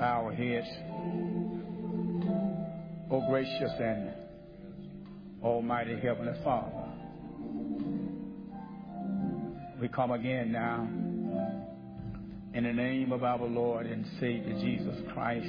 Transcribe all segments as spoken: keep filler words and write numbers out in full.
bow our heads. O gracious and almighty Heavenly Father, we come again now in the name of our Lord and Savior Jesus Christ.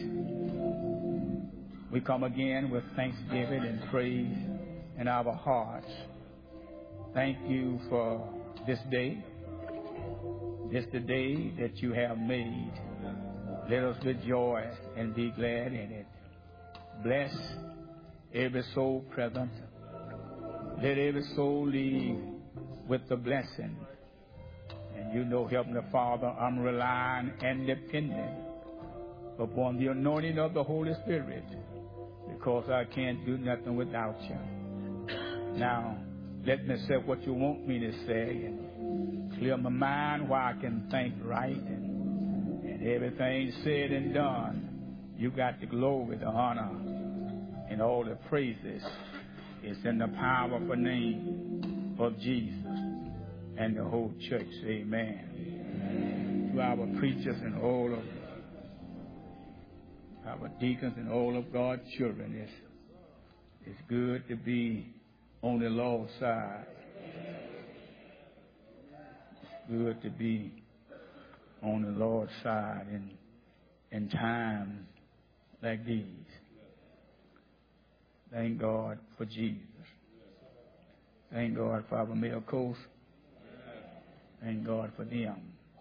We come again with thanksgiving and praise in our hearts. Thank you for this day. This the day that you have made. Let us rejoice and be glad in it. Bless every soul present. Let every soul leave with the blessing. And you know, Heavenly Father, I'm relying and depending upon the anointing of the Holy Spirit, because I can't do nothing without you. Now, let me say what you want me to say and clear my mind where I can think right. And, and everything said and done, you got the glory, the honor, and all the praises. It's in the powerful name of Jesus and the whole church. Amen. Amen. To our preachers and all of our deacons and all of God's children, it's, it's good to be on the Lord's side. It's good to be on the Lord's side in, in times like these. Thank God for Jesus. Thank God for our miracles. Thank God for them.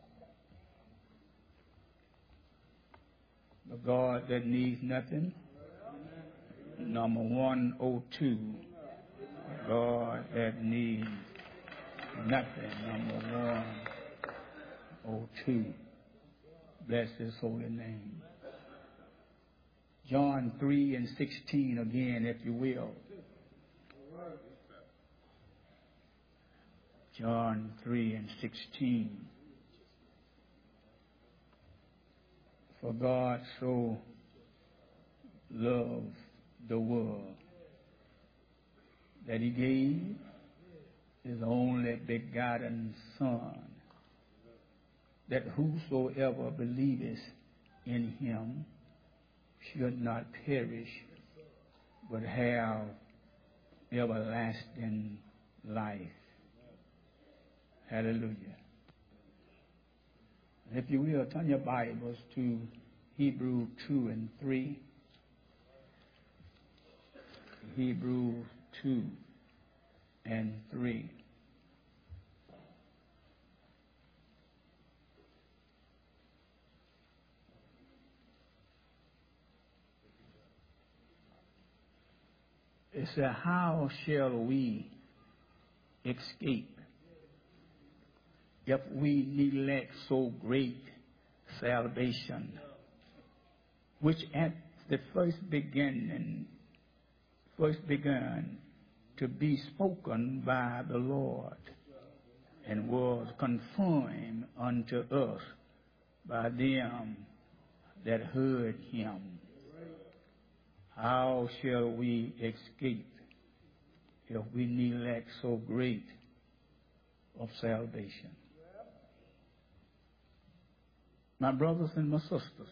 The God that needs nothing. Number one oh two. God that needs nothing. Number one oh two. Bless his holy name. John three and sixteen again, if you will. John three and sixteen. For God so loved the world that he gave his only begotten Son, that whosoever believeth in him should not perish, but have everlasting life. Hallelujah. If you will, turn your Bibles to Hebrews two and three. Hebrews two and three. It said, how shall we escape if we neglect so great salvation, which at the first beginning, first began to be spoken by the Lord, and was confirmed unto us by them that heard him? How shall we escape if we neglect so great of salvation? My brothers and my sisters,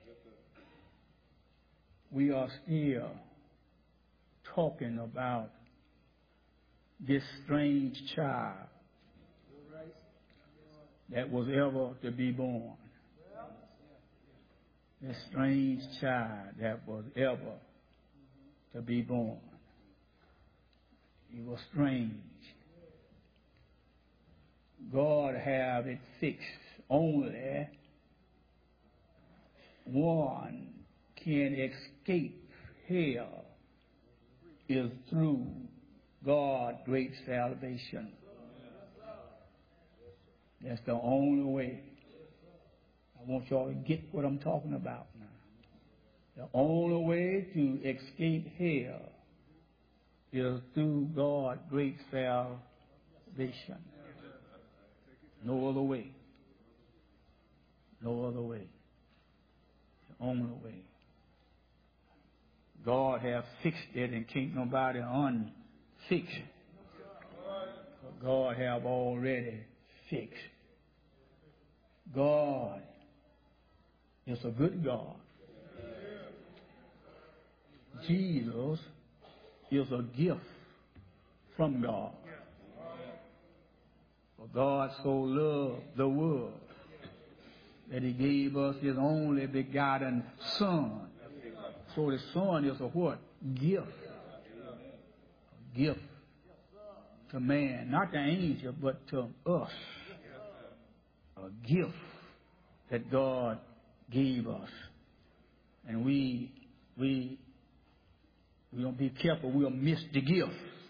we are still talking about this strange child that was ever to be born. This strange child that was ever to be born. He was strange. God have it fixed. Only one can escape hell is through God's great salvation. That's the only way. I want y'all to get what I'm talking about now. The only way to escape hell is through God's great salvation. No other way. No other way. The only way. God has fixed it and can't nobody unfix it. God have already fixed. God is a good God. Jesus is a gift from God. For God so loved the world that he gave us his only begotten Son. So the Son is a what? Gift. A gift to man, not to angel, but to us. A gift that God gave us. And we, we, we don't be careful, we'll miss the gift.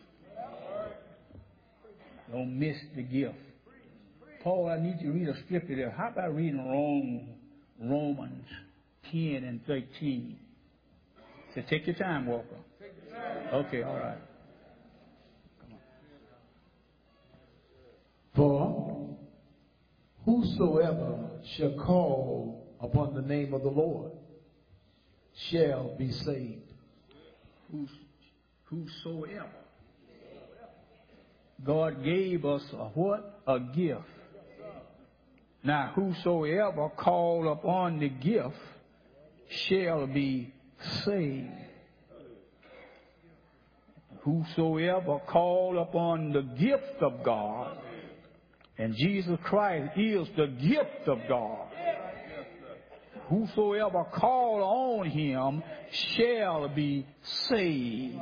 Don't miss the gift. Paul, I need you to read a scripture there. How about reading Rome, Romans ten and thirteen? So take your time, Walker. Okay, all right. For whosoever shall call upon the name of the Lord shall be saved. Whos, whosoever. God gave us a what? A gift. Now, whosoever call upon the gift shall be saved. Whosoever call upon the gift of God, and Jesus Christ is the gift of God. Whosoever call on him shall be saved.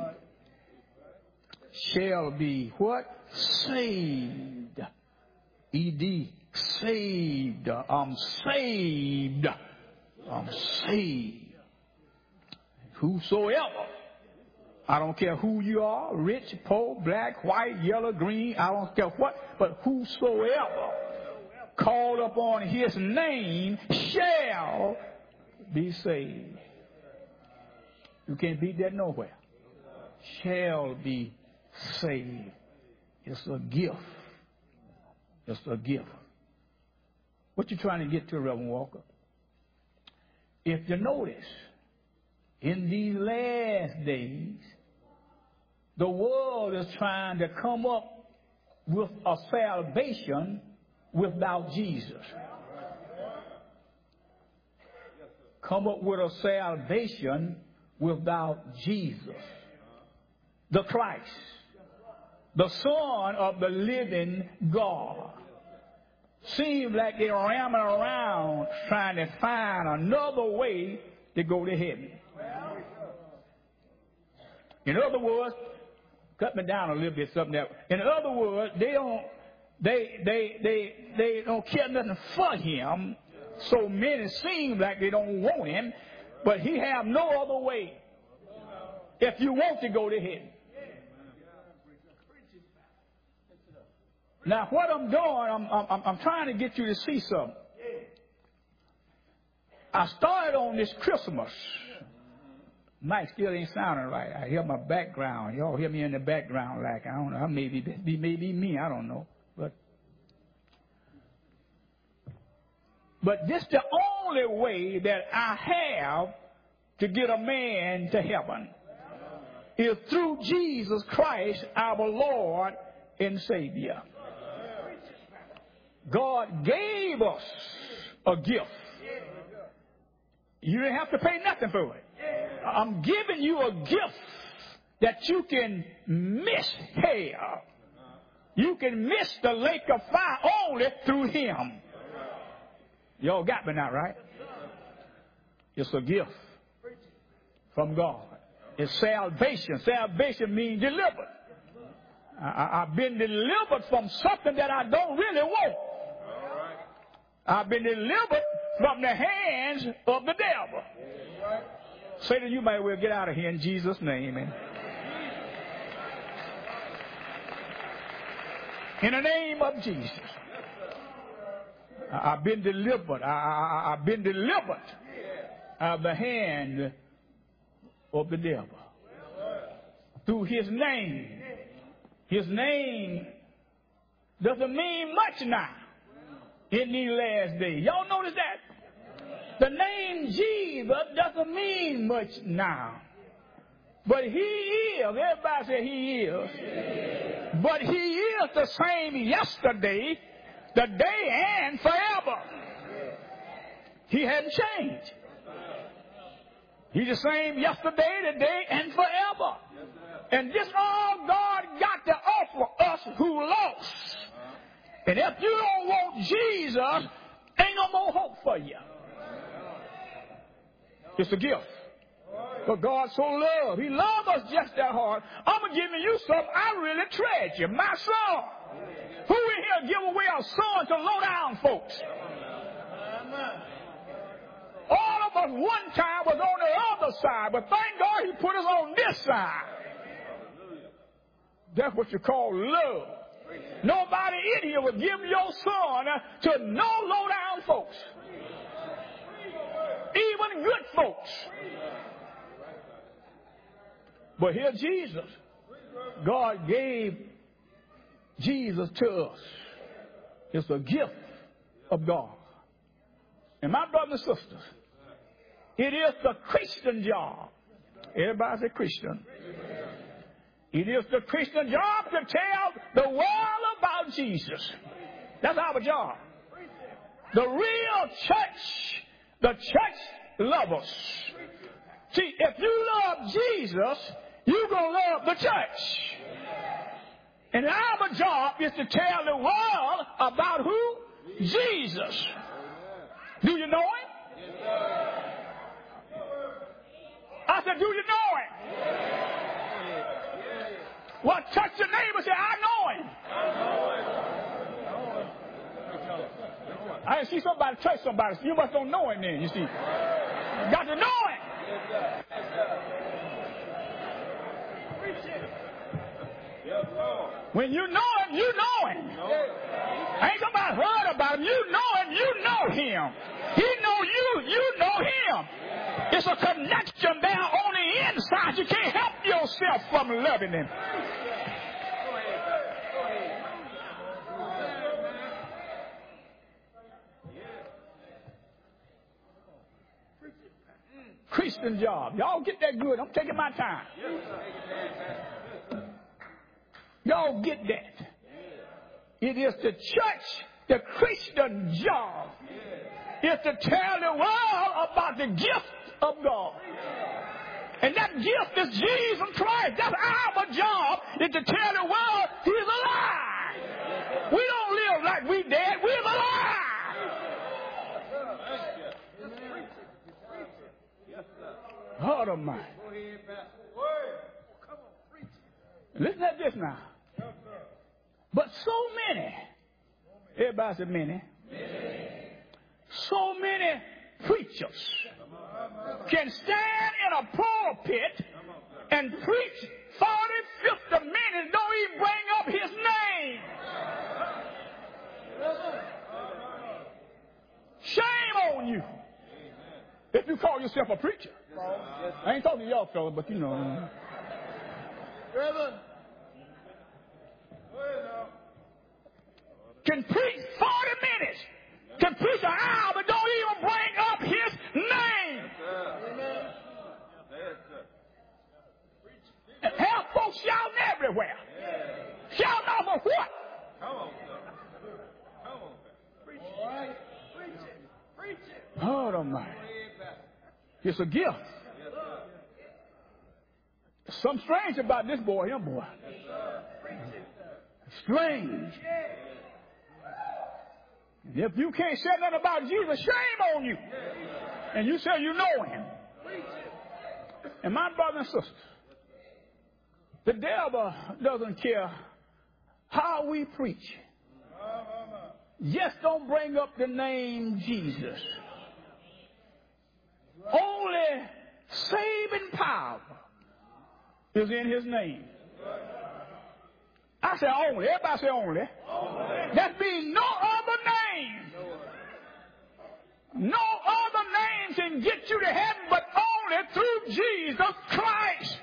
Shall be what? Saved. E D. Saved. I'm saved. I'm saved. Whosoever. I don't care who you are, rich, poor, black, white, yellow, green, I don't care what, but whosoever call upon his name shall be saved. You can't beat that nowhere. Shall be saved. It's a gift. It's a gift. What you trying to get to, Reverend Walker? If you notice, in these last days, the world is trying to come up with a salvation without Jesus. Come up with a salvation without Jesus. The Christ, the Son of the living God. Seems like they're ramming around trying to find another way to go to heaven. In other words, cut me down a little bit, something that. In other words, they don't, they, they, they, they don't care nothing for him. So many seem like they don't want him, but he have no other way. If you want to go to heaven. Now, what I'm doing, I'm, I'm, I'm trying to get you to see something. I started on this Christmas. Mike still ain't sounding right. I hear my background. Y'all hear me in the background like, I don't know, maybe be maybe me, I don't know. But but this the only way that I have to get a man to heaven is through Jesus Christ, our Lord and Savior. God gave us a gift. You didn't have to pay nothing for it. I'm giving you a gift that you can miss hell. You can miss the lake of fire only through him. Y'all got me now, right? It's a gift from God. It's salvation. Salvation means delivered. I, I, I've been delivered from something that I don't really want. I've been delivered from the hands of the devil. Satan, you might well get out of here in Jesus' name. And in the name of Jesus, I, I've been delivered. I, I, I've been delivered out of the hand of the devil through his name. His name doesn't mean much now in these last days. Y'all notice that? The name Jesus doesn't mean much now. But he is. Everybody say he is. But he is the same yesterday, today, and forever. He hadn't changed. He's the same yesterday, today, and forever. And this all God got to offer us who lost. And if you don't want Jesus, ain't no more hope for you. It's a gift. But God so loved. He loved us just that hard. I'm going to give you something I really treasure. My son. Who in here give away a son to low down folks? All of us one time was on the other side. But thank God he put us on this side. That's what you call love. Nobody in here would give your son to no low down folks. Even good folks. But here Jesus, God gave Jesus to us. It's a gift of God. And my brothers and sisters, it is the Christian job. Everybody's a Christian. It is the Christian job to tell the world about Jesus. That's our job. The real church, the church loves us. See, if you love Jesus, you're going to love the church. And our job is to tell the world about who? Jesus. Do you know him? I said, do you know him? Well, touch your neighbor and say, I know him. I didn't see somebody touch somebody. So you must don't know him then, you see. You got to know him. When you know him, you know him. Ain't somebody heard about him. You know him, you know him. He know you, you know him. It's a connection there on the inside. You can't help yourself from loving him. Christian job. Y'all get that good. I'm taking my time. Y'all get that. It is the church, the Christian job, is to tell the world about the gift of God. And that gift is Jesus Christ. That's our job, is to tell the world he's alive. We don't live like we dead. We're alive. God Almighty. Listen at this now. But so many, everybody said many, so many preachers can stand in a pulpit and preach forty, fifty minutes, don't even bring up his name. Shame on you if you call yourself a preacher. I ain't talking to y'all fellas, but you know. Can preach forty minutes, can preach an hour, but don't even bring up his name. And have folks shouting everywhere. Shouting off of what? Come on, come on. Preach it. Preach it. Preach it. Oh, Almighty. It's a gift. Something strange about this boy, young boy. Strange. And if you can't say nothing about Jesus, shame on you. And you say you know him. And my brothers and sisters, the devil doesn't care how we preach. Just don't bring up the name Jesus. Only saving power is in his name. I say only. Everybody say only. only. That means no other name. No other name can get you to heaven but only through Jesus Christ.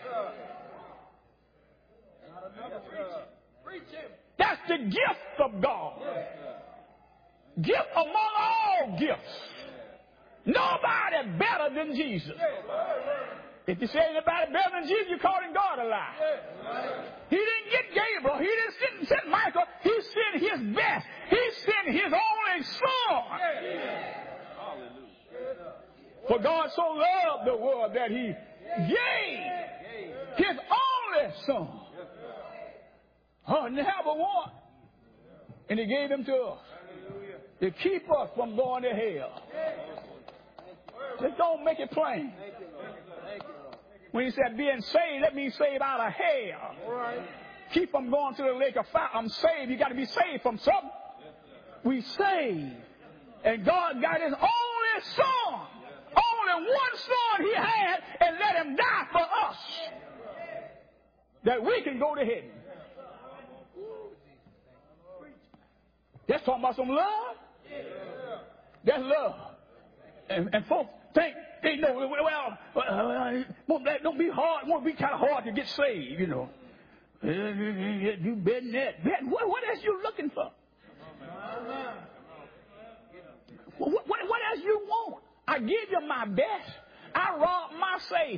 That's the gift of God. Gift among all gifts. Nobody better than Jesus. If you say anybody better than Jesus, you're calling God a lie. He didn't get Gabriel. He didn't send, send Michael. He sent his best. He sent his only son. For God so loved the world that he gave his only son. Oh, never one. And he gave him to us to keep us from going to hell. Just don't make it plain. When he said being saved, that means saved out of hell. Keep from going to the lake of fire. I'm saved. You got to be saved from something. We saved. And God got his only son. Only one son he had, and let him die for us. That we can go to heaven. That's talking about some love. That's love. And, and folks think, they know, well, well, don't be hard. It won't be kind of hard to get saved, you know. You better than that. What, what else you looking for? What, what, what else you want? I give you my best. I robbed my safe.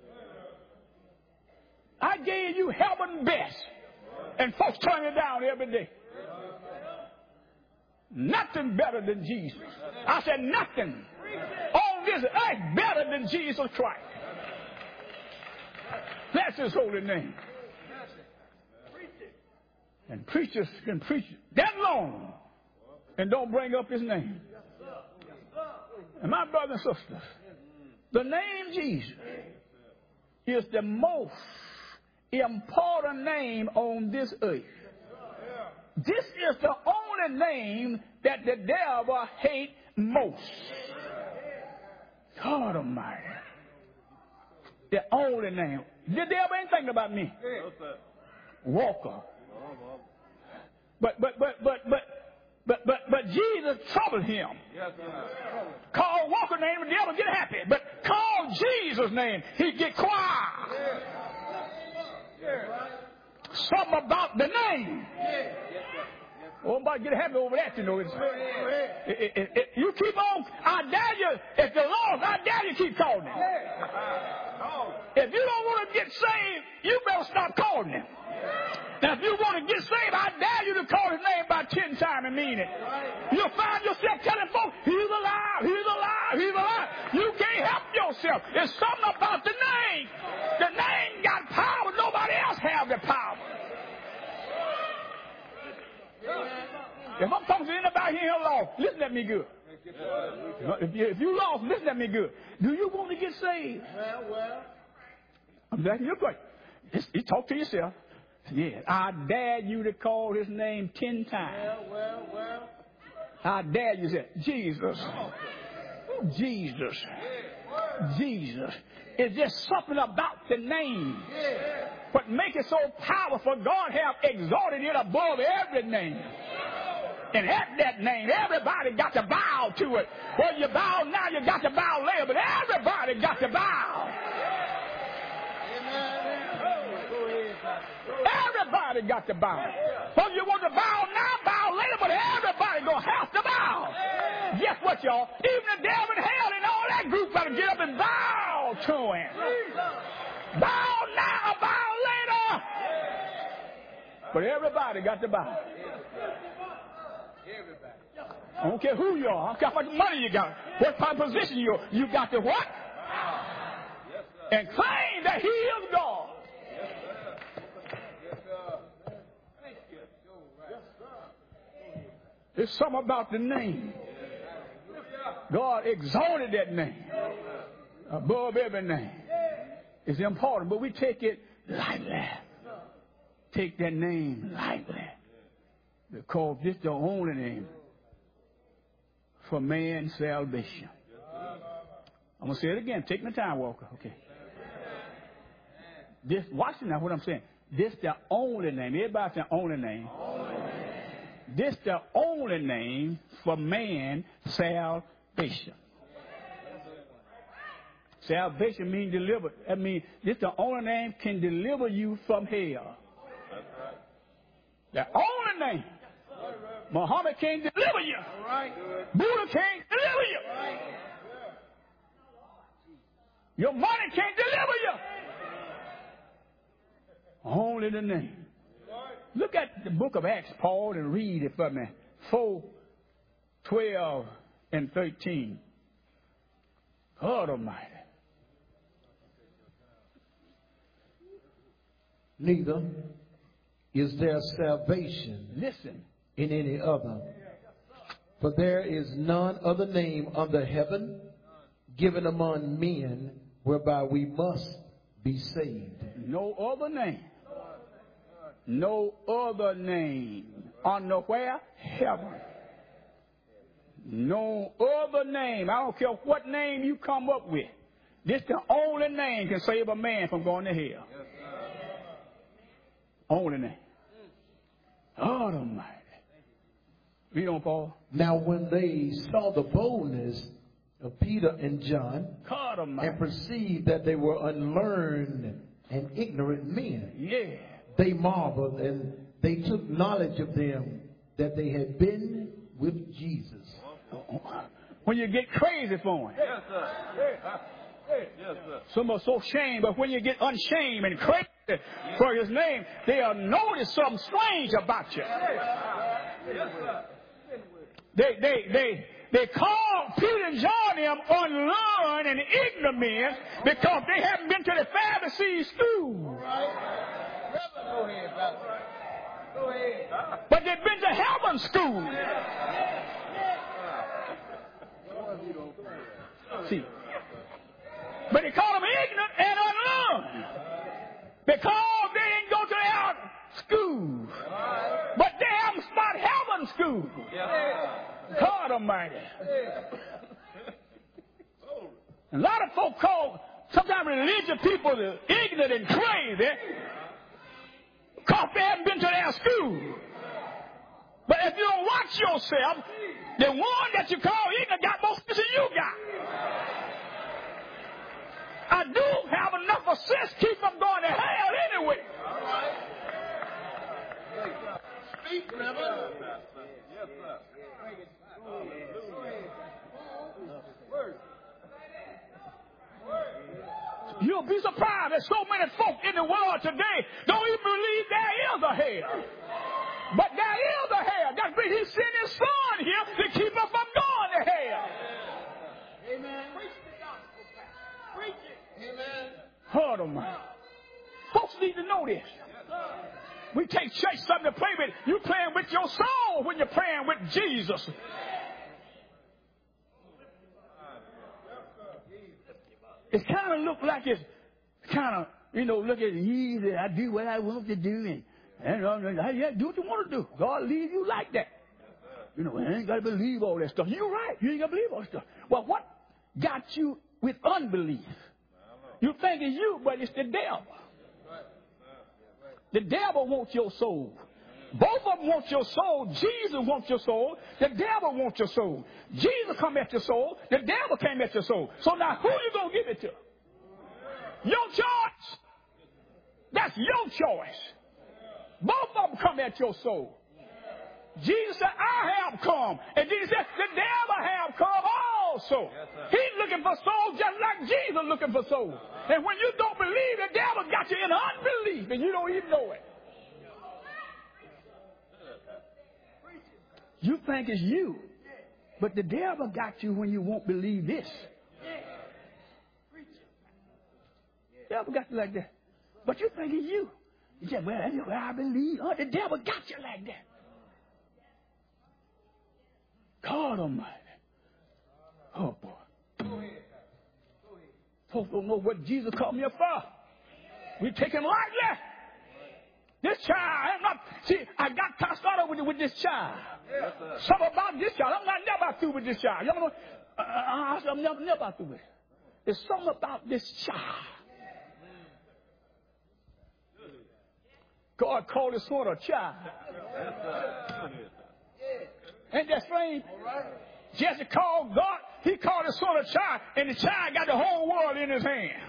I gave you heaven best. And folks turn it down every day. Nothing better than Jesus. I said nothing on this earth better than Jesus Christ. That's his holy name. And preachers can preach that long and don't bring up his name. And my brothers and sisters, the name Jesus is the most important name on this earth. This is the only name that the devil hates most. God Almighty. The only name. The devil ain't thinking about me. Walker. But but but but but but but but Jesus troubled him. Call Walker name, the devil get happy. But call Jesus' name, he get quiet. Something about the name. Oh, somebody get happy over that, you know. It's, it, it, it, you keep on, I dare you, if the Lord, I dare you keep calling him. If you don't want to get saved, you better stop calling him. Now, if you want to get saved, I dare you to call his name about ten times and mean it. You'll find yourself telling folks, he's alive, he's alive, he's alive. You can't help yourself. There's something about the name. The name got power. Nobody else has the power. If I'm talking to anybody here lost, listen at me good. If, you, if you lost, listen at me good. Do you want to get saved? Well, well. I'm asking you a question. You talk to yourself. Yeah, I dare you to call his name ten times. Well, well, well. I dare you to say, Jesus, Jesus, Jesus. It's just something about the name. What makes it so powerful, God have exalted it above every name. And at that name, everybody got to bow to it. Well, you bow now, you got to bow later, but everybody got to bow. Everybody got to bow. Well, you want to bow now, bow later, but everybody gonna have to bow. Guess what, y'all? Even the devil in hell and all that group got to get up and bow to him. Bow now, bow later. But everybody got to bow. I don't care who you are. I don't care how much money you got. What kind of position you are. You got to what? And claim that he is God. There's something about the name. God exalted that name above every name. It's important, but we take it lightly. Take that name lightly. Because this is the only name for man's salvation. I'm going to say it again. Take my time, Walker. Okay. This, watch now what I'm saying. This is the only name. Everybody say only name. Only name. This is the only name for man's salvation. Salvation means delivered. That means this is the only name can deliver you from hell. The only name. Muhammad can't deliver you. Buddha can't deliver you. Your money can't deliver you. Only the name. Look at the book of Acts, Paul, and read it for me. four, twelve, and thirteen. God Almighty. Neither is there salvation Listen. in any other. For there is none other name under heaven given among men whereby we must be saved. No other name. No other name under where? Heaven. No other name. I don't care what name you come up with. This the only name can save a man from going to hell. Only name. God Almighty. Read on, Paul. Now when they saw the boldness of Peter and John, God Almighty. and perceived that they were unlearned and ignorant men, Yeah. they marveled, and they took knowledge of them that they had been with Jesus. When you get crazy for him. Yes, sir. Yes, sir. Some are so shamed, but when you get unshamed and crazy for his name, they'll notice something strange about you. Yes, sir. They, they, they, they call Peter and John them unlearned and ignorant men because they haven't been to the Pharisee school. Go ahead, brother. Go ahead. But they've been to heaven school. See. But they call them ignorant and unlearned because they didn't go to their school. But they haven't spot heaven school. God Almighty. A lot of folk call sometimes religious people ignorant and crazy because they haven't been to their school. But if you don't watch yourself, the one that you call ignorant got more sense than you got. I do have enough of sense to keep them going to hell anyway. Speak, brother. Yes, sir. You'll be surprised that so many folk in the world today don't even believe there is a hell. But there is a hell. That's why he sent his son here to keep us from going to hell. Amen. Preach the gospel, Pastor. Preach it. Amen. Hold on, man. Folks need to know this. We take church something to play with. You're playing with your soul when you're praying with Jesus. It kind of look like it's kind of, you know, look at easy. I do what I want to do. And, and uh, yeah, do what you want to do. God leave you like that. You know, I ain't got to believe all that stuff. You're right. You ain't got to believe all that stuff. Well, what got you with unbelief? You think it's you, but it's the devil. The devil wants your soul. Both of them want your soul. Jesus wants your soul. The devil wants your soul. Jesus come at your soul. The devil came at your soul. So now who you going to give it to? Your choice. That's your choice. Both of them come at your soul. Jesus said, I have come. And Jesus said, the devil have come also. Yes, he's looking for souls just like Jesus looking for souls. And when you don't believe, the devil got you in unbelief and you don't even know it. You think it's you, but the devil got you when you won't believe this. The devil got you like that. But you think it's you. You say, well, that's what I believe. Oh, the devil got you like that. God Almighty. Oh, boy. Folks don't know what Jesus called me for. We take him lightly. This child, I'm not, see, I got to start with, with this child. Yes, something about this child. I'm not never through with this child. You know, uh, I'm never, never through with it. There's something about this child. God called his son a child. Ain't that strange? Jesse called God, he called his son a child, and the child got the whole world in his hand.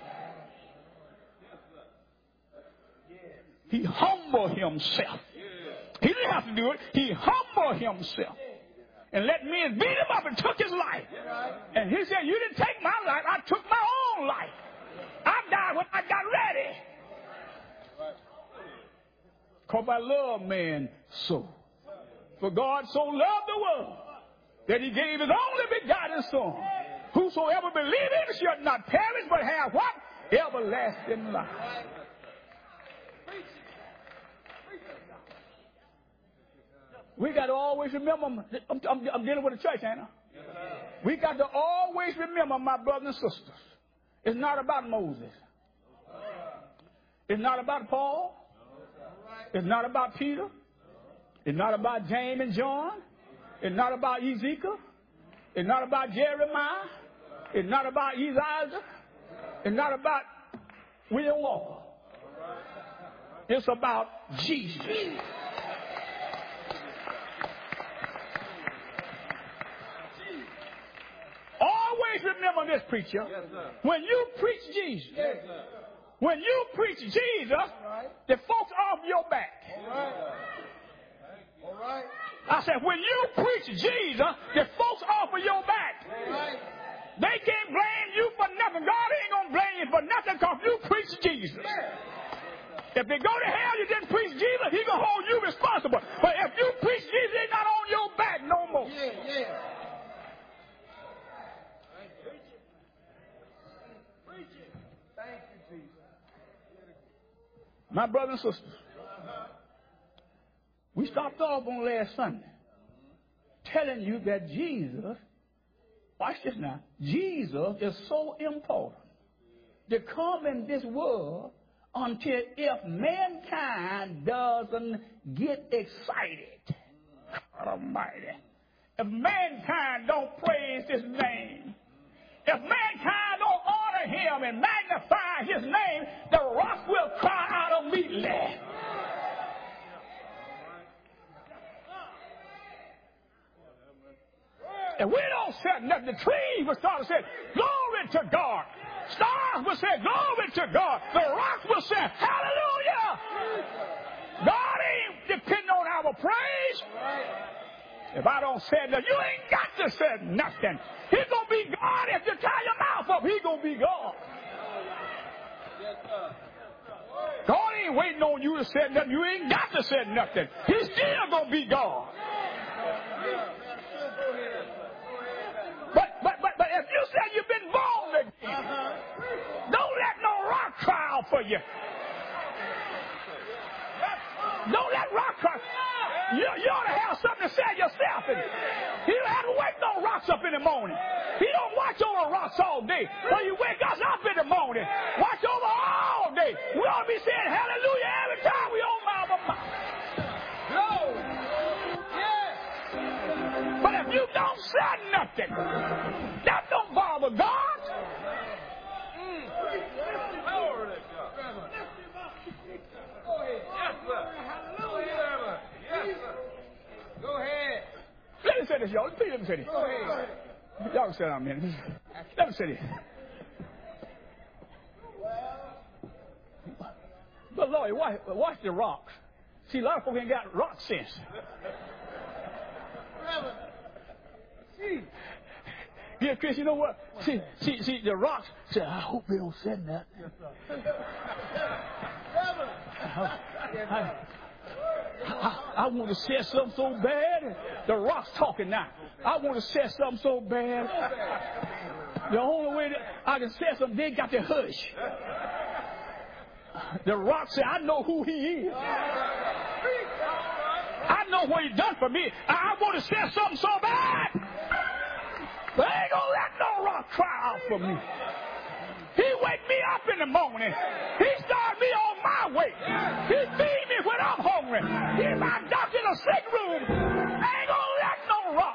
He humbled himself. He didn't have to do it. He humbled himself. And let men beat him up and took his life. And he said, you didn't take my life. I took my own life. I died when I got ready. Because I love man so. For God so loved the world that he gave his only begotten son. Whosoever whosoever believeth shall not perish, but have what? Everlasting life. We got to always remember, I'm, I'm, I'm dealing with the church, ain't I? We got to always remember, my brothers and sisters, it's not about Moses. It's not about Paul. It's not about Peter. It's not about James and John. It's not about Ezekiel. It's not about Jeremiah. It's not about Isaiah. It's not about William Walker. It's about Jesus. Always remember this, preacher. Yes, sir. When you preach Jesus, Yes, sir. when you preach Jesus, Right. the folks off your back. All right. All right. I said, when you preach Jesus, the folks off of your back. All right. They can't blame you for nothing. God ain't going to blame you for nothing because you preach Jesus. If they go to hell, you didn't preach Jesus, he's going to hold you responsible. But if you preach Jesus, they're not on your back no more. Yeah, yeah. Thank you, Jesus. My brothers and sisters, we stopped off on last Sunday telling you that Jesus, watch this now, Jesus is so important to come in this world until if mankind doesn't get excited. God Almighty. If mankind don't praise his name, if mankind don't honor him and magnify his name, the rock will cry out immediately. And we don't say nothing. The trees will start to say, glory to God. Stars will say, glory to God. The rocks will say, hallelujah. God ain't depending on our praise. If I don't say nothing, you ain't got to say nothing. He's going to be God. If you tie your mouth up, he's going to be God. God ain't waiting on you to say nothing. You ain't got to say nothing. He's still going to be God. But, but, but, but if you say you've been born again, don't let no rock cry out for you. Don't let rock cry. You, you ought to have something to say yourself. And he don't have to wake no rocks up in the morning. He don't watch over rocks all day. So you wake us up in the morning. Watch over all day. We ought to be saying hallelujah every time we open our mouth. No. Yeah. But if you don't say nothing, that don't bother God. Mm. Glory to God. Go ahead. Yes, sir. Hallelujah. Yes, sir. Go ahead. Let me say this, y'all. Let me say this. Go ahead. Y'all can sit down a minute. Let me say this. But Lord, watch, watch the rocks. See, a lot of folks ain't got rock sense. See. Yeah, Chris, you know what? See, see, see, the rocks say, I hope they don't say nothing. I, I, I, I want to say something so bad. The rock's talking now. I want to say something so bad. The only way that I can say something, they got to hush. The rock said, I know who he is. I know what he done for me. I, I want to say something so bad. But I ain't going to let no rock cry out for me. He wake me up in the morning. He start me on my way. He feed me when I'm hungry. He's my doctor in the sick room. I ain't going to let no rock.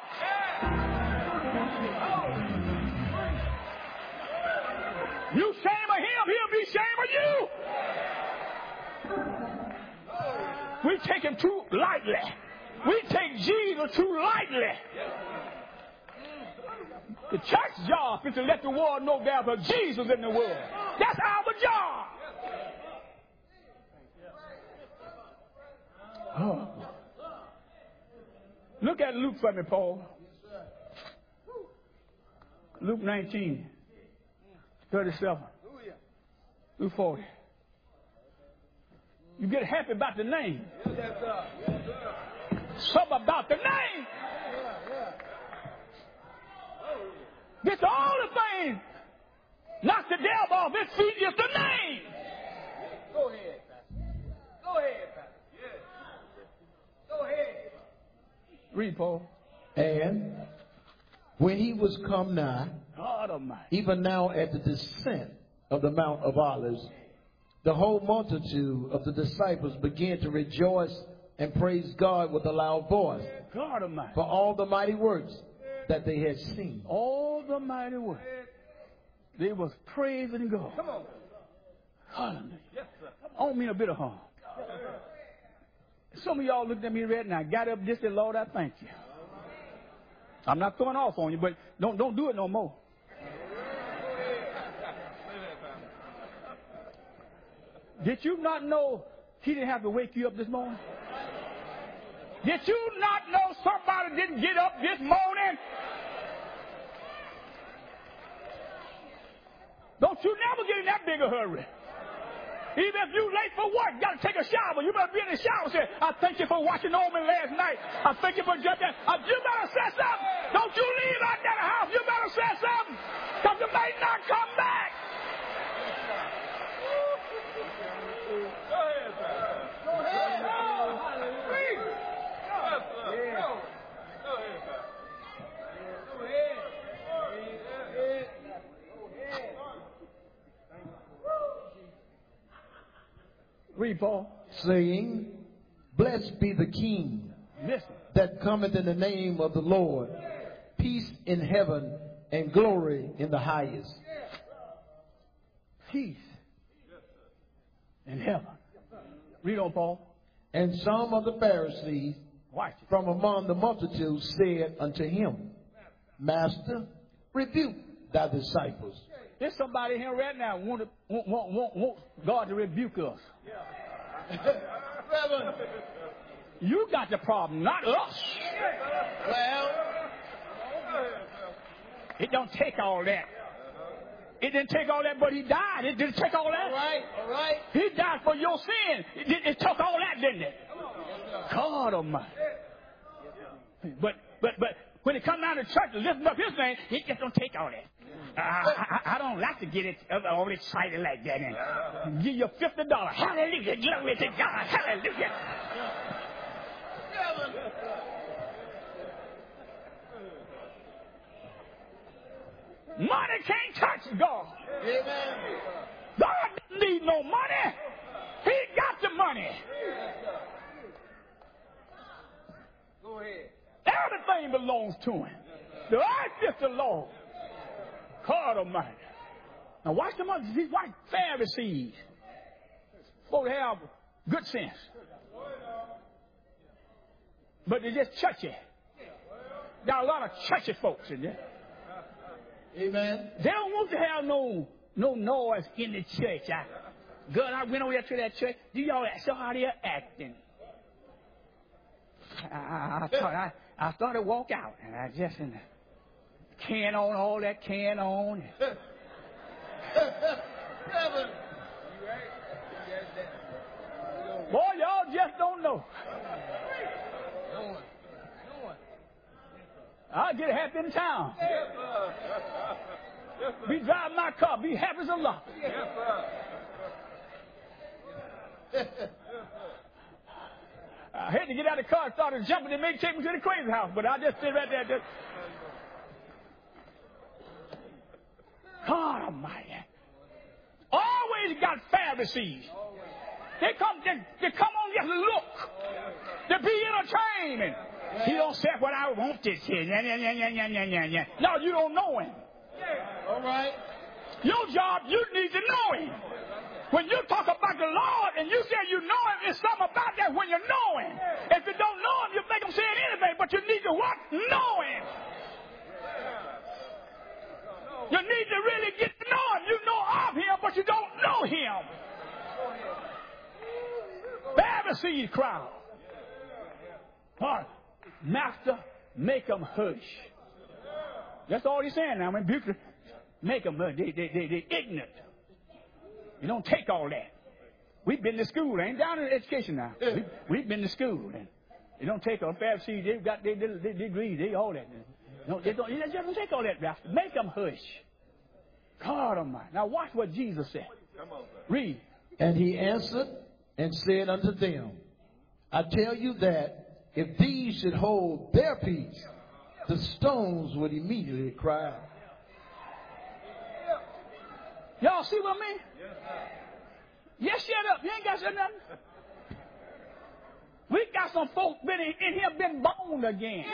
You shame of him, he'll be shame of you. We take him too lightly. We take Jesus too lightly. The church's job is to let the world know there's a Jesus in the world. That's our job. Oh. Look at Luke for me, Paul. Luke nineteen, thirty-seven through forty. You get happy about the name. Something about the name. This the only thing. Not the devil off his feet, just the name. Go ahead, Pastor. Go ahead, Pastor. Yes. Go ahead. Read, Paul. And when he was come nigh, God Almighty. even now at the descent of the Mount of Olives, the whole multitude of the disciples began to rejoice and praise God with a loud voice God Almighty. for all the mighty works that they had seen. All the mighty works. They was praising God. Come on. Hallelujah. Yes, sir. I don't mean a bit of harm. Some of y'all looked at me right now, got up just said, Lord, I thank you. I'm not throwing off on you, but don't don't do it no more. Did you not know he didn't have to wake you up this morning? Did you not know somebody didn't get up this morning? Don't you never get in that big a hurry. Even if you late for work, you got to take a shower. You better be in the shower and say, I thank you for watching over me last night. I thank you for jumping. Uh, you better say something. Don't you leave out that house. You better say something. Because you may not come back. Go ahead, Pastor. Go ahead. Oh, hallelujah. Yes, sir. Yeah. Go. Go ahead, Pastor. Go ahead. Go ahead. Read, Paul. Saying, Blessed be the King Listen. that cometh in the name of the Lord, peace in heaven and glory in the highest. Peace in heaven. Read on, Paul. And some of the Pharisees Watch it. from among the multitude said unto him, Master, rebuke thy disciples. There's somebody here right now want, to, want, want, want, want God to rebuke us. Reverend. You got the problem, not us. Well, It don't take all that. It didn't take all that, but he died. It didn't take all that. all right, all right. He died for your sin. It, it, it took all that, didn't it? God Almighty. But but but when it comes down to church to lift up his name, it just don't take all that. I, I, I don't like to get it all excited like that and give you fifty dollars. Hallelujah, glory to God. Hallelujah. Money can't touch God. Amen. God doesn't need no money. He got the money. Go ahead. Everything belongs to him. The earth is the Lord. God Almighty. Now watch them others. These white Pharisees. Supposed to have good sense. But they're just churchy. Got a lot of churchy folks in there. Amen. They don't want to have no no noise in the church. I, girl, I went over there to that church. Do y'all saw how they're acting? I, I, I, thought, I, I started to walk out, and I just in the can on, all that can on. Reverend. Boy, y'all just don't know. No one. No one. I'll get happy in town. Yes, sir. Yes, sir. Be driving my car. Be happy as a lark. Yes, sir. I had to get out of the car and started jumping. They may take me to the crazy house, but I just sit right there. Just... God Almighty. Always got Pharisees. They come, they, they come on just look. To be entertainment. He don't say what I want this here. Yeah, yeah, yeah, yeah, yeah, yeah, yeah, yeah. No, you don't know him. All right. Your job, you need to know him. When you talk about the Lord and you say you know him, it's something about that when you know him. If you don't know him, you make him say anything, but you need to what? Know him. You need to really get to know him. You know of him, but you don't know him. Pharisees crowd. What? Master, make them hush. That's all he's saying now. When Bucher, make them hush. They, they, they, they're ignorant. You don't take all that. We've been to school. I ain't down in education now. We, we've been to school. And you don't take all Pharisees. They've got their, their, their degrees. They all that. No, they don't, it doesn't take all that, Pastor. Make them hush. God Almighty. Now watch what Jesus said. Read. And he answered and said unto them, I tell you that if these should hold their peace, the stones would immediately cry out. Y'all see what I mean? Yes, shut up. You ain't got to say nothing. We got some folks been in, in here been born again.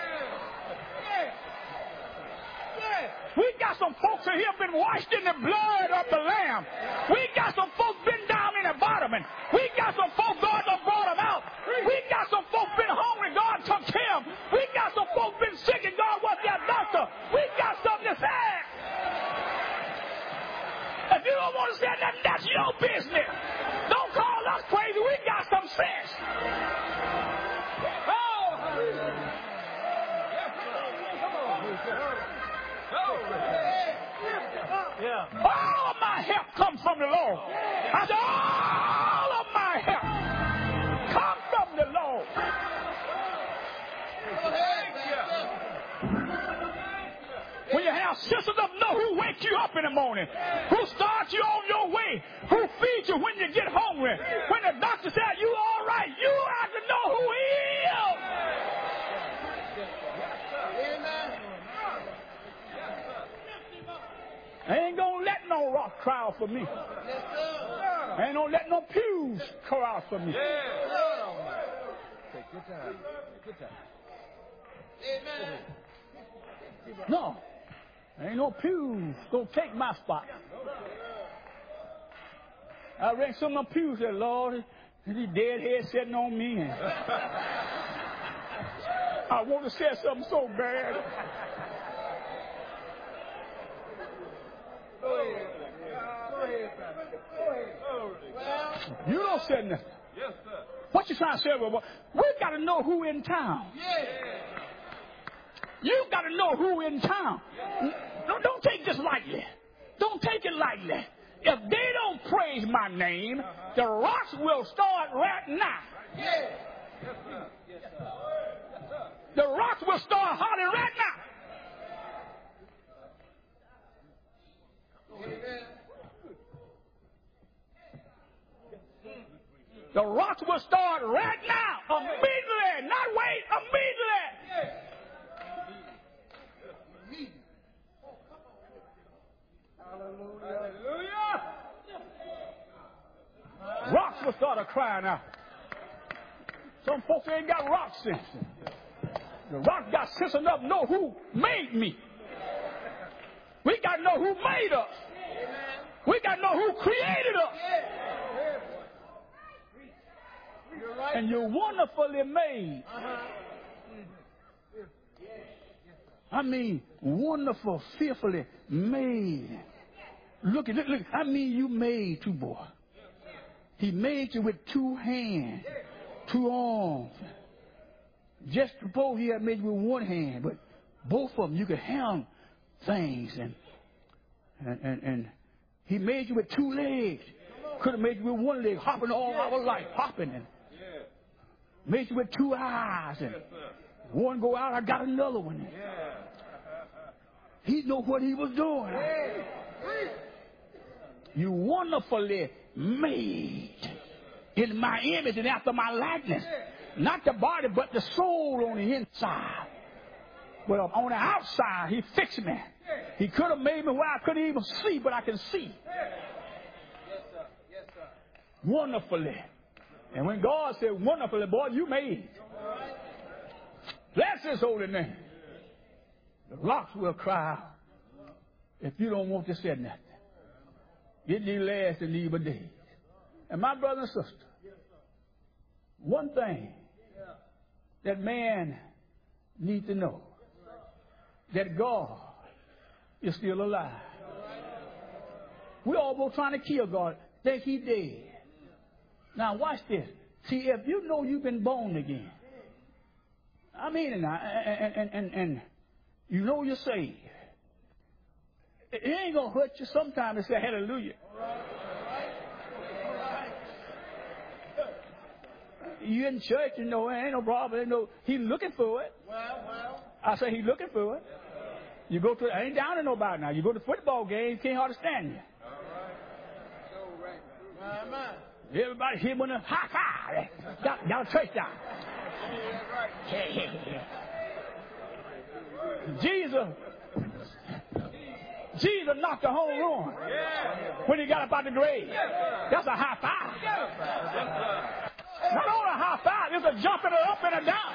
We got some folks in here been washed in the blood of the Lamb. We got some folks been down in the bottom. And we got some folks, God done brought them out. We got some folks been hungry, God took care of them. We got some folks been sick and God was their doctor. We got something to say. If you don't want to say nothing, that's your business. Don't call us crazy. We got some sense. Oh, yeah. All of my help comes from the Lord. I said, all of my help comes from the Lord. When you have sisters that know who wakes you up in the morning, who starts you on your way, who feeds you when you get hungry, when the doctor says you all right, you have to know who he is. I ain't gonna let no rock cry out for me. I ain't gonna let no pews cry out for me. Take your time. Take your time. Amen. No. Ain't no pews gonna take my spot. I read some of the pews said, Lord, these dead heads sitting on me. And I want to say something so bad. Go ahead. Go ahead. Go ahead. You don't say nothing. Yes, sir. What you trying to say? Well, we got to know who in town. Yeah. You got to know who in town. Don't, don't take this lightly. Don't take it lightly. If they don't praise my name, the rocks will start right now. Yeah. Yes, sir. Yes, sir. The rocks will start hollering right now. The rocks will start right now. Immediately. Not wait. Immediately. Hallelujah. Rocks will start crying out. Some folks ain't got rock sense. The rock got sense enough to know who made me. We got to know who made us. We got to know who created us. And you're wonderfully made. I mean, wonderful, fearfully made. Look at look, look. I mean, you made two, boy. He made you with two hands, two arms. Just before he had made you with one hand, but both of them you could handle things, and and and, and he made you with two legs. Could have made you with one leg, hopping all our life, hopping, and made you with two eyes, and one go out, I got another one. He knew what he was doing. You wonderfully made in my image and after my likeness. Not the body, but the soul on the inside. But on the outside, he fixed me. He could have made me where I couldn't even see, but I can see. Wonderfully. And when God said wonderfully, boy, you made. Bless his holy name. The rocks will cry out if you don't want to say nothing. It need last and evil days. And my brother and sister, one thing that man needs to know, that God is still alive. We all go trying to kill God, think he dead. Now watch this. See, if you know you've been born again, I mean it now, and, and, and, and you know you're saved, it ain't going to hurt you sometimes to say hallelujah. You in church, you know, ain't no problem. Ain't no, he's looking for it. Well, well. I say he's looking for it. You go to, I ain't down to nobody now. You go to football games, can't hardly stand you. Everybody here with a high five. Y'all, y'all touchdown. Jesus, Jesus knocked the whole room when he got up out the grave. That's a high five. Not only a high five, it's a jumping it up and a down.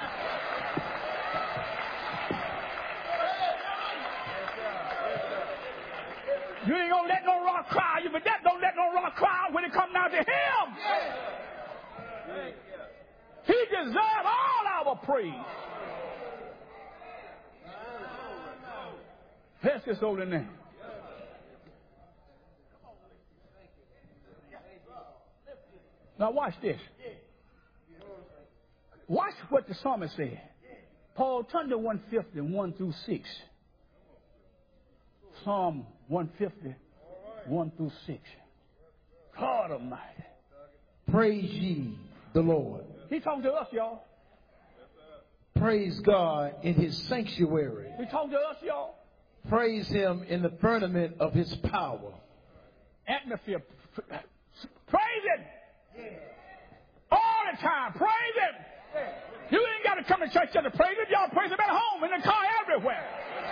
You ain't gonna let no rock cry you, but that don't let no rock cry when it comes down to him. He deserves all our praise. Bless his holy name. Now watch this. Watch what the psalmist said. Paul, turn to one fifty, one through six. Psalm one fifty, one through six. God Almighty. Praise ye the Lord. He talking to us, y'all. Praise God in his sanctuary. He talking to us, y'all. Praise him in the firmament of his power. Atmosphere. Praise him. All the time. Praise him. You ain't got to come to church just to praise him. Y'all praise him at home, in the car, everywhere.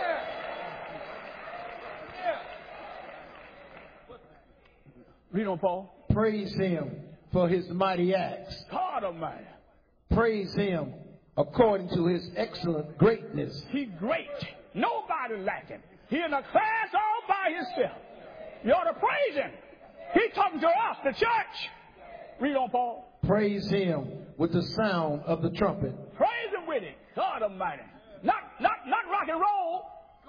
Read on, Paul. Praise him for his mighty acts. God Almighty. Praise him according to his excellent greatness. He's great. Nobody like him. He in a class all by himself. You ought to praise him. He's talking to us, the church. Read on, Paul. Praise him with the sound of the trumpet. Praise him with it. God Almighty. Not, not, not rock and roll.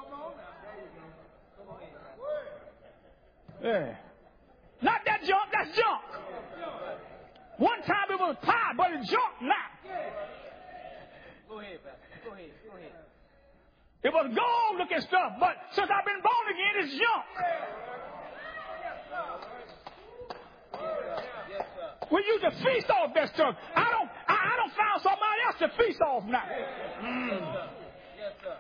Yeah. Not that junk, that's junk. One time it was pie, but it's junk now. Go ahead, Pastor. Go ahead. Go ahead. It was gold looking stuff, but since I've been born again, it's junk. We used to feast off that stuff. I don't I, I don't find somebody else to feast off now. Mm. Yes, sir.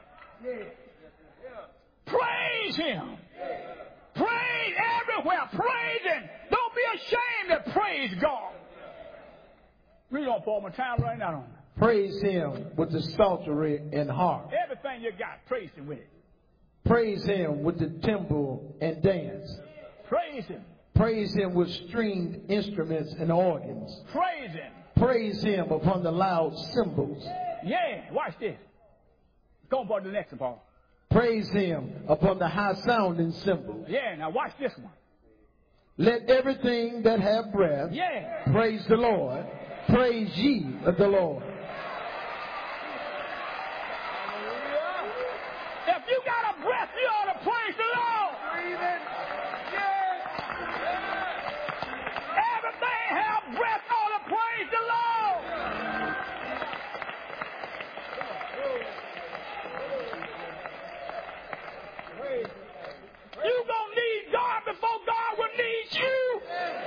Praise him. Praise everywhere. Praise him. Don't be ashamed to praise God. Read on, Paul. My time right now on. Praise him with the psaltery and harp. Everything you got, praise him with it. Praise him with the timbrel and dance. Praise him. Praise him with stringed instruments and organs. Praise him. Praise him upon the loud cymbals. Yeah, watch this. Go on, Paul, to the next one, Paul. Praise him upon the high sounding cymbals. Yeah, now watch this one. Let everything that have breath Yeah. praise the Lord. Praise ye the Lord. If you got a breath, you ought to praise the Lord. Everything have breath, ought to praise the Lord. You gonna need God before God will need you.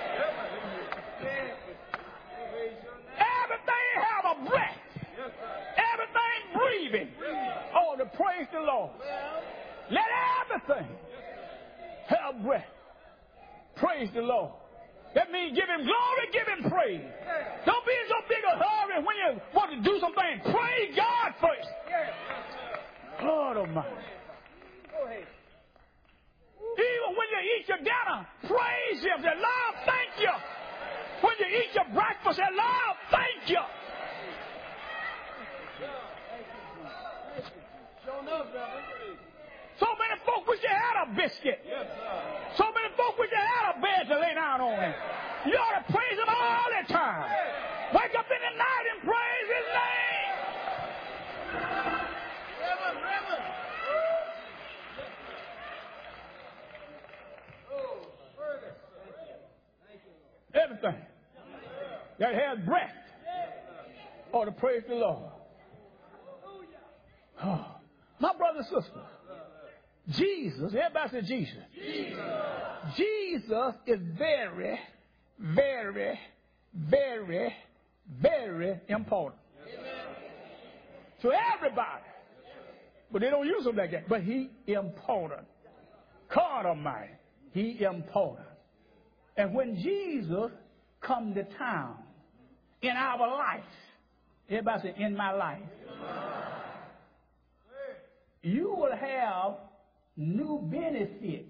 Everything have a breath. Everything breathing. Oh, to praise the Lord. Let everything have breath. Praise the Lord. That means give him glory, give him praise. Don't be in so big a hurry when you want to do something. Praise God first. God Almighty. Even when you eat your dinner, praise him. Say, Lord, thank you. When you eat your breakfast, say, Lord, thank you. So many folk wish they had a biscuit. So many folk wish they had a bed to lay down on. Him. You ought to praise him all the time. Wake up in the night and praise his name. Everything that has breath ought to praise the Lord. Oh. My brother and sister, Jesus, everybody say Jesus. Jesus. Jesus is very, very, very, very important. Amen. To everybody. But they don't use him like that. But he important. God Almighty. He important. And when Jesus come to town in our life, everybody say, in my life, you will have new benefits.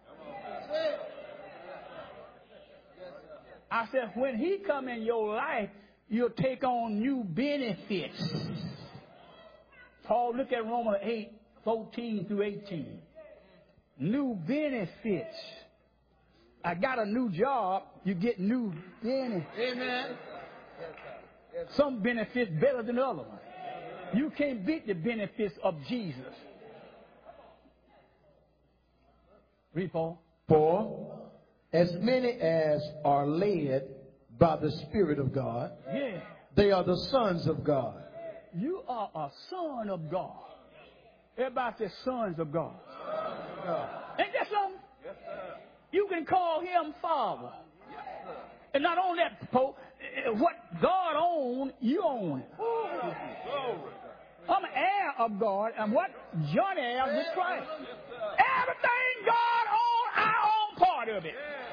I said, when he come in your life, you'll take on new benefits. Paul, look at Romans eight, fourteen through eighteen. New benefits. I got a new job, you get new benefits. Amen. Some benefits better than other ones. You can't beat the benefits of Jesus. Read, Paul. For as many as are led by the Spirit of God, Yeah. they are the sons of God. You are a son of God. Everybody says sons of God. Ain't that something? Yes, sir. You can call him Father. Yes, sir. And not only that, Pope, what God owns, you own it. Glory. I'm an heir of God, and what John heirs with Christ. Everything God owns, I own part of it.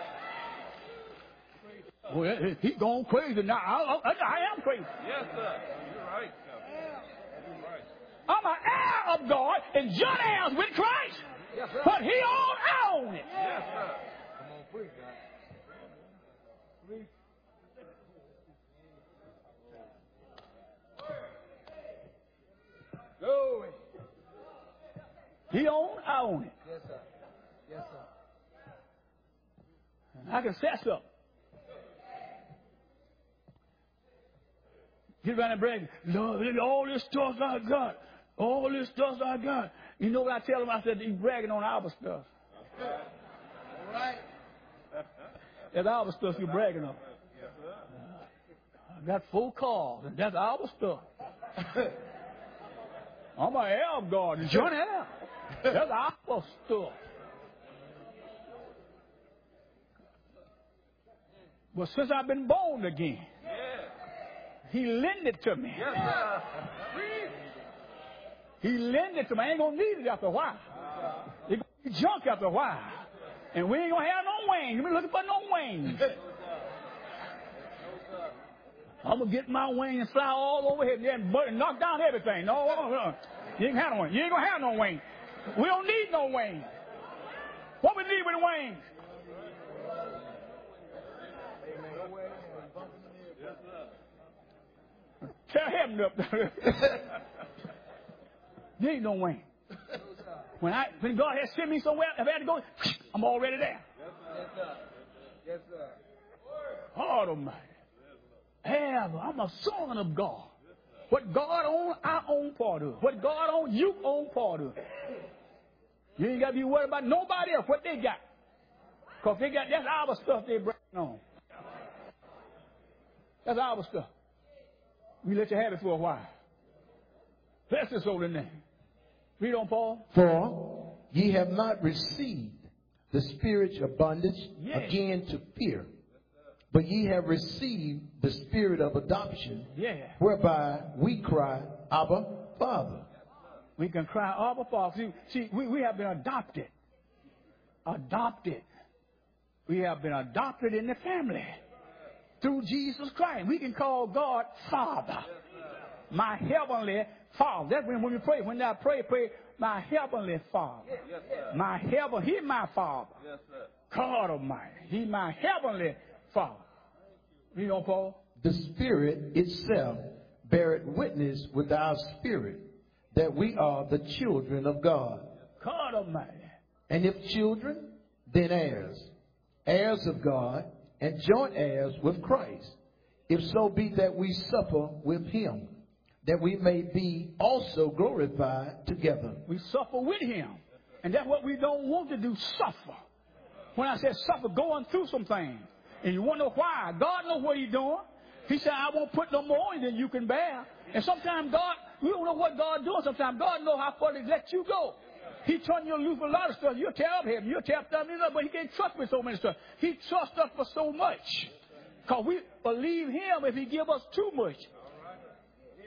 Well, he's going crazy now. I, I, I am crazy. Yes, sir. You're right. You're right. I'm an heir of God, and John heirs with Christ. Yes, sir. What he owns, I own it. Yes, sir. Come on, preach, God. Preach. Glory. He owns, I own it. Yes, sir. Yes, sir. I can set something. Get around and brag. Lord, look at all this stuff I got. All this stuff I got. You know what I tell him? I said, he's bragging on our stuff. All right. That's our stuff you're bragging on. Yes, sir. I got four cars, and that's our stuff. I'm an heir of God, and John heir. That's our stuff. But since I've been born again, Yes. he lent it to me. Yes, sir. Preach. He lent it to me. I ain't going to need it after a while. It's going to be junk after a while. And we ain't going to have no wings. We ain't looking for no wings. I'm going to get my wings and fly all over here and knock down everything. No, no, no. You ain't, have no wings. You ain't going to have no wings. We don't need no wings. What we need with wings? Tell heaven up there. You ain't no wing. When I when God has sent me somewhere, if I had to go, I'm already there. Yes, sir. Yes, sir. God Almighty. Ever, I'm a son of God. What God owns, I own part of. What God owns, you own part of. You ain't got to be worried about nobody else, what they got. Because they got, that's our stuff they bring on. That's our stuff. We let you have it for a while. Bless His holy name. Read on, Paul. For ye have not received the spirit of bondage Yeah. again to fear, but ye have received the spirit of adoption, Yeah. whereby we cry, Abba, Father. We can cry, Abba, Father. See, see we, we have been adopted. Adopted. We have been adopted in the family through Jesus Christ. We can call God Father. My heavenly Father. That's when, when we pray. When I pray, pray, my heavenly Father. Yes, sir. My heaven, He my Father. Yes, sir. God Almighty. He my heavenly Father. Read on, Paul. The Spirit itself beareth witness with our spirit that we are the children of God. God Almighty. And if children, then heirs, heirs of God, and joint heirs with Christ, if so be that we suffer with Him, that we may be also glorified together. We suffer with Him. And that's what we don't want to do, suffer. When I say suffer, going through some things. And you want to know why. God knows what He's doing. He said, I won't put no more than you can bear. And sometimes God, we don't know what God's doing. Sometimes God knows how far to let you go. He turn you loose for a lot of stuff. You'll tell Him. You'll tell them, but He can't trust me so many stuff. He trusts us for so much. Because we believe Him if He give us too much.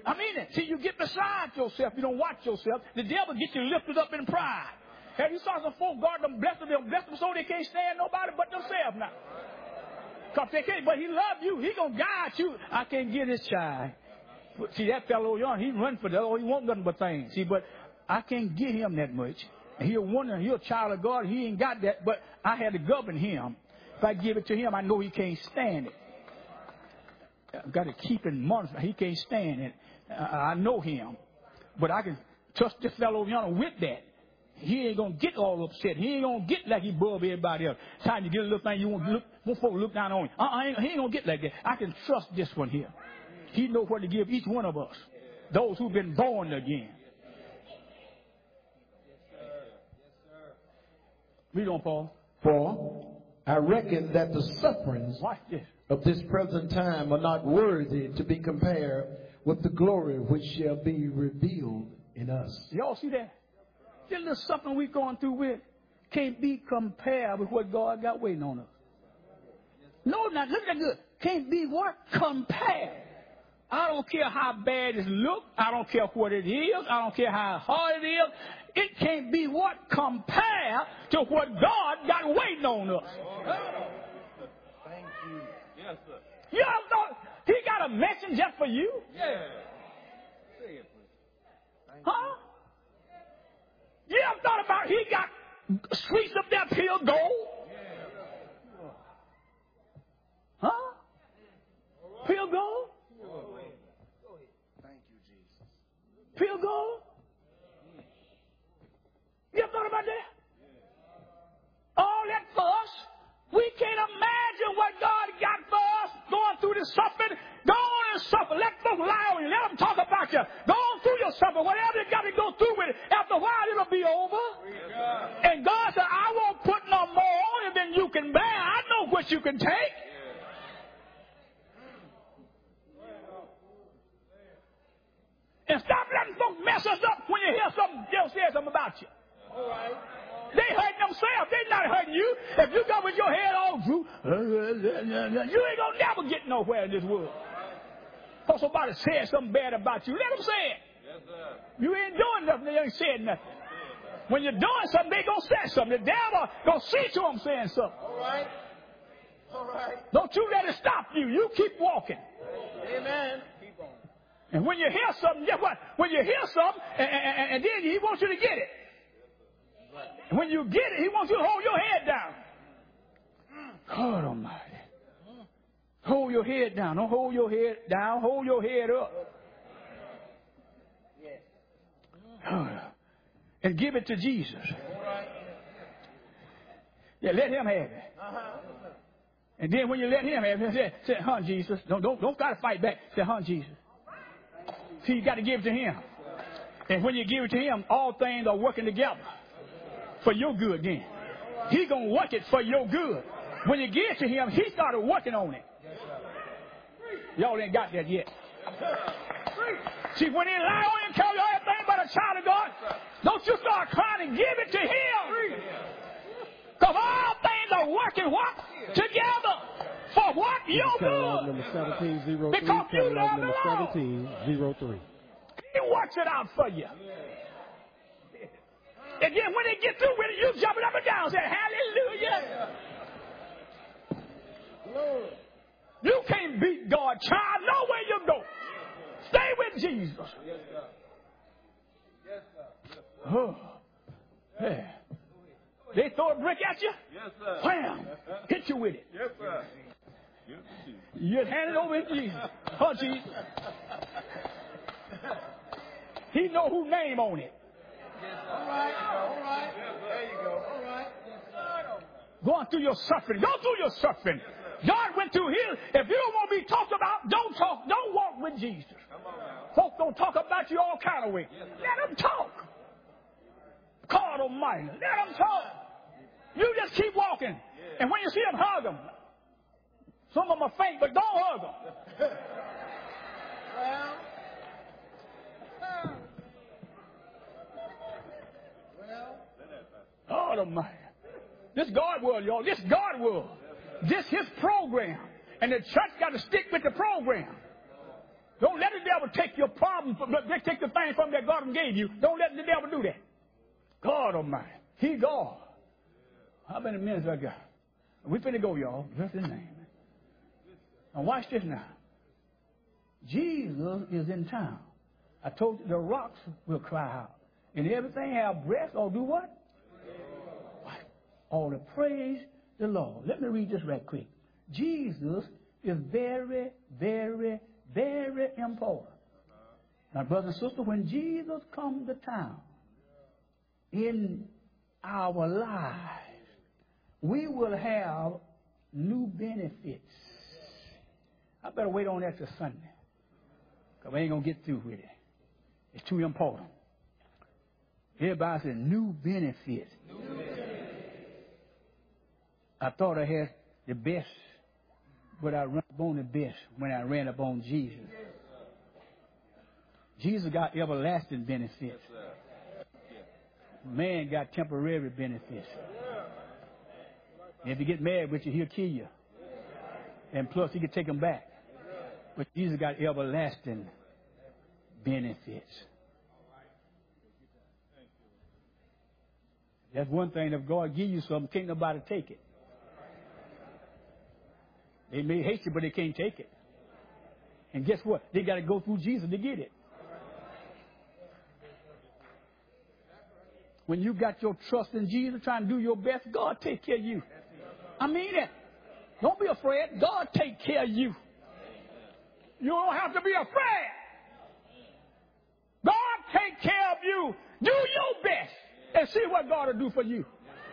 I mean it. See, you get beside yourself. You don't watch yourself. The devil gets you lifted up in pride. Have you saw some folk, God them bless them, bless them so they can't stand nobody but themselves now. Cause they can't, but he love you. He gonna guide you. I can't get this child. See, that fellow young, he run for that. Oh, he want nothing but things. See, but I can't get him that much. And he'll wonder, he's a child of God. He ain't got that, but I had to govern him. If I give it to him, I know he can't stand it. I've got to keep it monitored. He can't stand it. Uh, I know him. But I can trust this fellow young with that. He ain't going to get all upset. He ain't going to get like he above everybody else. Time you get a little thing, you want to look, want folks to look down on him. Uh-uh, he ain't going to get like that. I can trust this one here. He knows what to give each one of us. Those who've been born again. Read on, Paul. For I reckon that the sufferings Watch this. of this present time are not worthy to be compared with the glory which shall be revealed in us. Y'all see that? This little suffering we're going through with can't be compared with what God got waiting on us. No, not look at that good. Can't be what? Compared. I don't care how bad it look. I don't care what it is. I don't care how hard it is. It can't be what? Compared to what God got waiting on us. Thank you. Yes, sir. You ever thought he got a message just for you? Yeah. Say it, please. Huh? You ever thought about he got streets up there pure gold? Huh? Pure gold? Thank you, Jesus. Pure gold? You ever thought about that? All that for us? We can't imagine what God got for us going through this suffering. Go on and suffer. Let folks lie on you. Let them talk about you. Go on through your suffering. Whatever you got to go through with it. After a while, it'll be over. And God said, I won't put no more on you than you can bear. I know what you can take. And stop letting folks mess us up when you hear something they'll say something about you. All right. They hurting themselves. They not hurting you. If you go with your head all droop, you ain't gonna never get nowhere in this world. If somebody said something bad about you, let them say it. Yes, sir. You ain't doing nothing. They ain't saying nothing. When you're doing something, they gonna say something. The devil gonna see to them saying something. All right. All right. Don't you let it stop you. You keep walking. Amen. Keep on. And when you hear something, guess what? When you hear something, and, and, and then he wants you to get it. And when you get it, he wants you to hold your head down. God Almighty. Hold your head down. Don't hold your head down. Hold your head up. And give it to Jesus. Yeah, let him have it. And then when you let him have it, say, say huh, Jesus. Don't, don't, don't try to fight back. Say, huh, Jesus. See, you got to give it to him. And when you give it to him, all things are working together for your good then. He going to work it for your good. When you give it to him, he started working on it. Y'all ain't got that yet. See, when he lie on you and tell you everything about a child of God, don't you start crying and give it to him. Because all things are working what? Together. For what? Your Catalog good. number seventeen zero three. Because you Catalog love number the Lord. seventeen zero three. He works it out for you. And then when they get through with it, you jumping up and down and say, hallelujah. Glory. You can't beat God, child. Nowhere you go. Stay with Jesus. Yes, sir. Yes, sir. Yes, sir. Oh, yeah. They throw a brick at you. Yes, sir. Wham! Hit you with it. Yes, sir. Yes, sir. You just hand it over to Jesus. Oh, Jesus. He know whose name on it. All right. All right. There you go. All right. Going through your suffering. Go through your suffering. God went through his. If you don't want to be talked about, don't talk. Don't walk with Jesus. Folks don't talk about you all kind of ways. Let them talk. God Almighty. Let them talk. You just keep walking. And when you see them, hug them. Some of them are faint, but don't hug them. Well. Well. God Almighty. This God world, y'all. This God world. This his program. And the church got to stick with the program. Don't let the devil take your problem, from, take the thing from that God gave you. Don't let the devil do that. God Almighty. He God. How many minutes I got? We finna go, y'all. Just his name. Now watch this now. Jesus is in town. I told you the rocks will cry out. And everything have breath or do what? All the praise the Lord. Let me read this right quick. Jesus is very, very, very important. Now, brothers and sisters, when Jesus comes to town in our lives, we will have new benefits. I better wait on that till Sunday, because we ain't going to get through with it. It's too important. Everybody says new benefits. New benefits. I thought I had the best, but I ran up on the best when I ran up on Jesus. Jesus got everlasting benefits. Man got temporary benefits. And if you get mad with you, he'll kill you. And plus, he can take them back. But Jesus got everlasting benefits. That's one thing. If God give you something, can't nobody take it. They may hate you, but they can't take it. And guess what? They got to go through Jesus to get it. When you got your trust in Jesus, trying to do your best, God take care of you. I mean it. Don't be afraid. God take care of you. You don't have to be afraid. God take care of you. Do your best and see what God will do for you.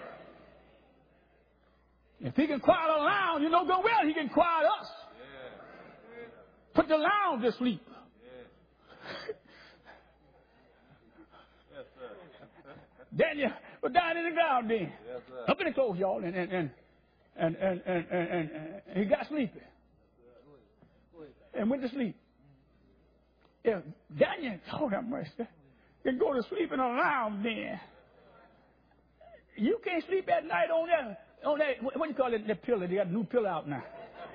If he can quiet a lounge, you know good well he can quiet us. Put the lounge to sleep. Daniel was down in the ground then. Yes, up in the clothes, y'all, and and and and and, and, and, and, and he got sleepy. And went to sleep. Yeah, Daniel, oh have mercy. Can go to sleep in a lounge then. You can't sleep at night on that on that what do you call it, that pillow? They got a new pillow out now.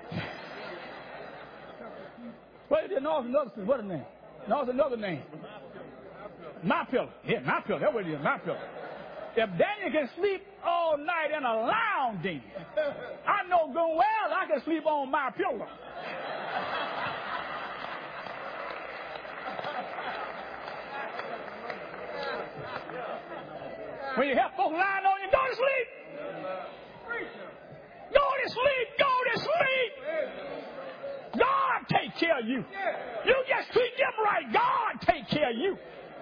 What is it? No, another what is the name? No, it's another name. My pillow. Yeah, my pillow. That's what it is, my pillow. If Daniel can sleep all night in a lounge then, I know good well I can sleep on my pillow. When you have folks lying on you, go to sleep. Go to sleep. Go to sleep. God take care of you. You just treat them right. God take care of you.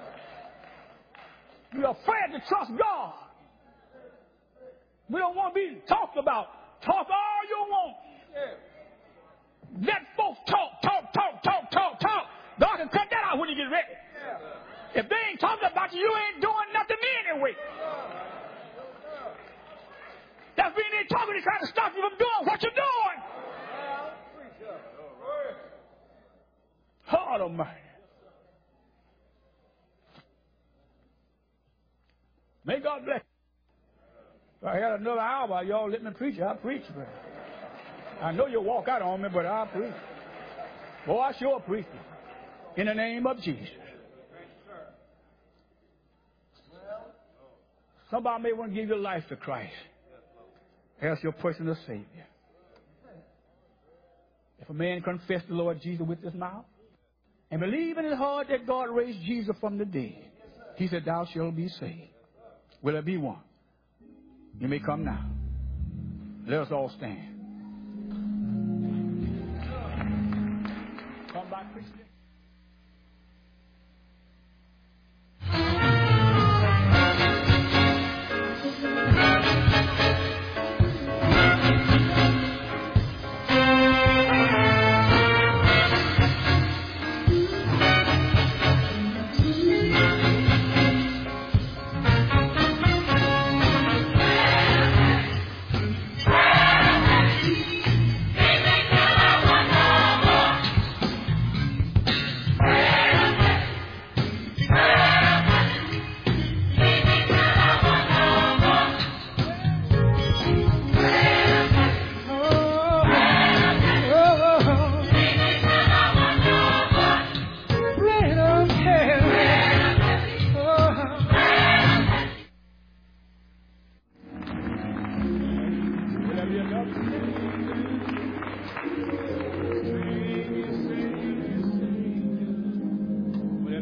You're afraid to trust God. We don't want to be talked about. Talk all you want. Let folks talk, talk, talk, talk, talk, talk. God can cut that out when you get ready. If they ain't talking about you, you ain't doing nothing anyway. That's when they talking, they're trying to stop you from doing what you're doing. God Almighty. May God bless you. If I had another hour, y'all let me preach. I'll preach. But I know you'll walk out on me, but I'll preach. Boy, I sure preach. In the name of Jesus. Somebody may want to give your life to Christ. As your personal Savior. If a man confess the Lord Jesus with his mouth and believe in his heart that God raised Jesus from the dead, he said, thou shalt be saved. Will there be one? You may come now. Let us all stand. Come back, Christian.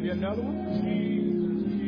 be another one?